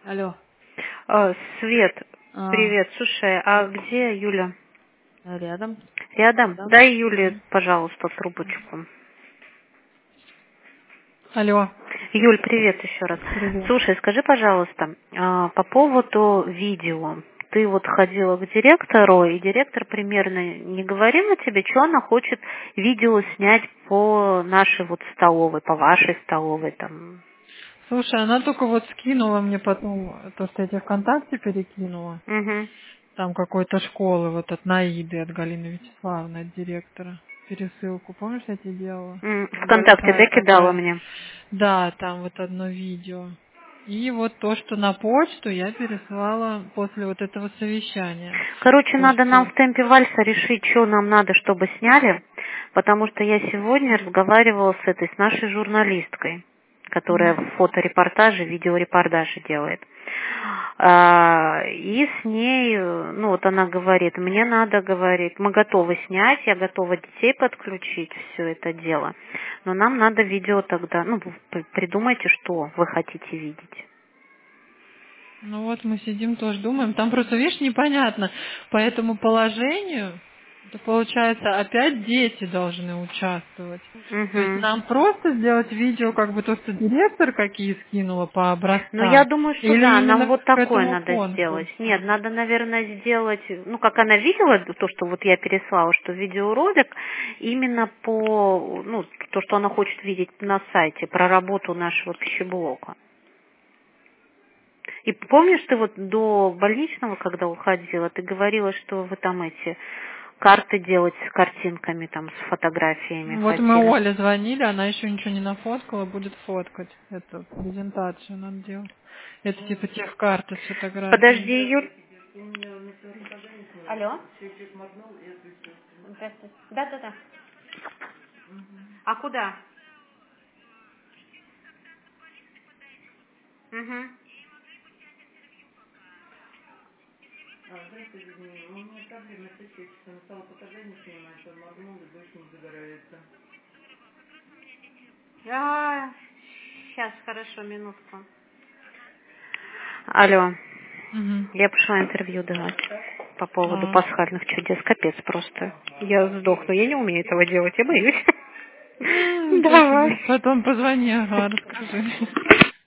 Алло. Свет, А, привет. Слушай, а где Юля? рядом. Рядом? Да. Дай Юле, пожалуйста, трубочку. Алло. Юль, привет еще раз. Привет. Слушай, скажи, пожалуйста, по поводу видео. Ты вот ходила к директору, и директор примерно не говорила тебе, что она хочет видео снять по нашей вот столовой, по вашей столовой там. Слушай, она только вот скинула мне потом, то, что я тебе ВКонтакте перекинула, Угу. там какой-то школы, вот от Наиды, от Галины Вячеславовны, от директора, пересылку. Помнишь, я тебе делала? Там ВКонтакте, большая да, кидала такая. мне? Да, там вот одно видео. И вот то, что на почту, я переслала после вот этого совещания. Короче, То, надо нам что... в темпе вальса решить, что нам надо, чтобы сняли, потому что я сегодня разговаривала с нашей журналисткой, которая Мгм. фоторепортажи, видеорепортажи делает. И с ней, ну вот она говорит, мне надо, говорит, мы готовы снять, я готова детей подключить, все это дело, но нам надо видео тогда, ну, вы придумайте, что вы хотите видеть. Ну вот мы сидим тоже думаем, там просто, видишь, непонятно. По этому положению, это получается, опять дети должны участвовать. То есть Угу. нам просто сделать видео, как бы то, что директор какие скинула по Ну, я образцам, думаю, что или да, нам именно вот к такое этому надо сделать. Нет, конкурсу. надо, наверное, сделать, ну, как она видела, то, что вот я переслала, что видеоролик именно по, ну, то, что она хочет видеть на сайте, про работу нашего пищеблока. И помнишь, ты вот до больничного, когда уходила, ты говорила, что вы там эти карты делать с картинками, там, с фотографиями Вот мы хотели. Оле звонили, она еще ничего не нафоткала, будет фоткать. Это презентацию надо делать. Это типа тех карты с фотографиями. Подожди, Юль. Алло? Здравствуйте. Да. А куда? Угу. Сейчас, хорошо, минутку. Алло, Мгм. я пошла интервью давать по поводу А. пасхальных чудес. Капец просто. Я сдохну, я не умею этого делать, я боюсь. Ничего себе. Давай. Потом позвони, ага, расскажи.